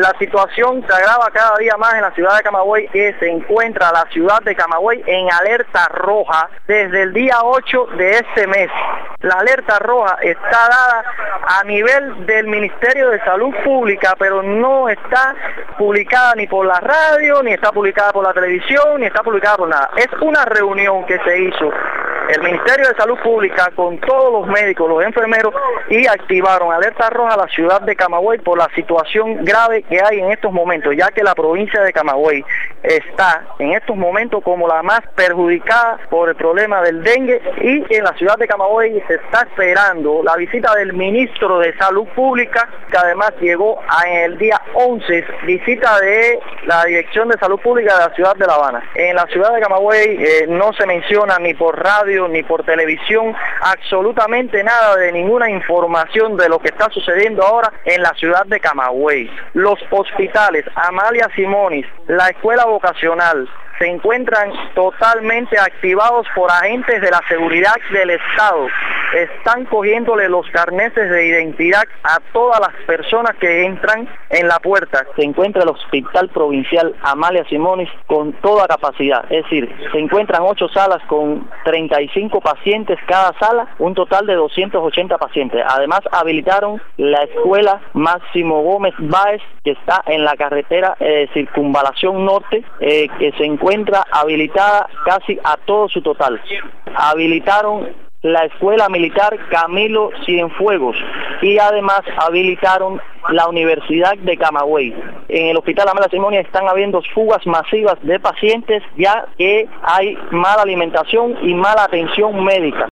La situación se agrava cada día más en la ciudad de Camagüey, que se encuentra la ciudad de Camagüey en alerta roja desde el día 8 de este mes. La alerta roja está dada a nivel del Ministerio de Salud Pública, pero no está publicada ni por la radio, ni está publicada por la televisión, ni está publicada por nada. Es una reunión que se hizo el Ministerio de Salud Pública con todos los médicos, los enfermeros, y activaron alerta roja a la ciudad de Camagüey por la situación grave que hay en estos momentos, ya que la provincia de Camagüey está en estos momentos como la más perjudicada por el problema del dengue, y en la ciudad de Camagüey se está esperando la visita del ministro de Salud Pública, que además llegó en el día 11, visita de la Dirección de Salud Pública de la ciudad de La Habana. En la ciudad de Camagüey no se menciona ni por radio ni por televisión absolutamente nada de ninguna información de lo que está sucediendo ahora en la ciudad de Camagüey. Los hospitales Amalia Simonis, la escuela vocacional, se encuentran totalmente activados por agentes de la seguridad del Estado. Están cogiéndole los carnetes de identidad a todas las personas que entran en la puerta. Se encuentra el Hospital Provincial Amalia Simonis con toda capacidad, es decir, se encuentran 8 salas con 35 pacientes cada sala, un total de 280 pacientes. Además habilitaron la escuela Máximo Gómez Báez, que está en la carretera Circunvalación Norte, que se encuentra habilitada casi a todo su total. Habilitaron la Escuela Militar Camilo Cienfuegos y además habilitaron la Universidad de Camagüey. En el Hospital Amalia Simonis están habiendo fugas masivas de pacientes, ya que hay mala alimentación y mala atención médica.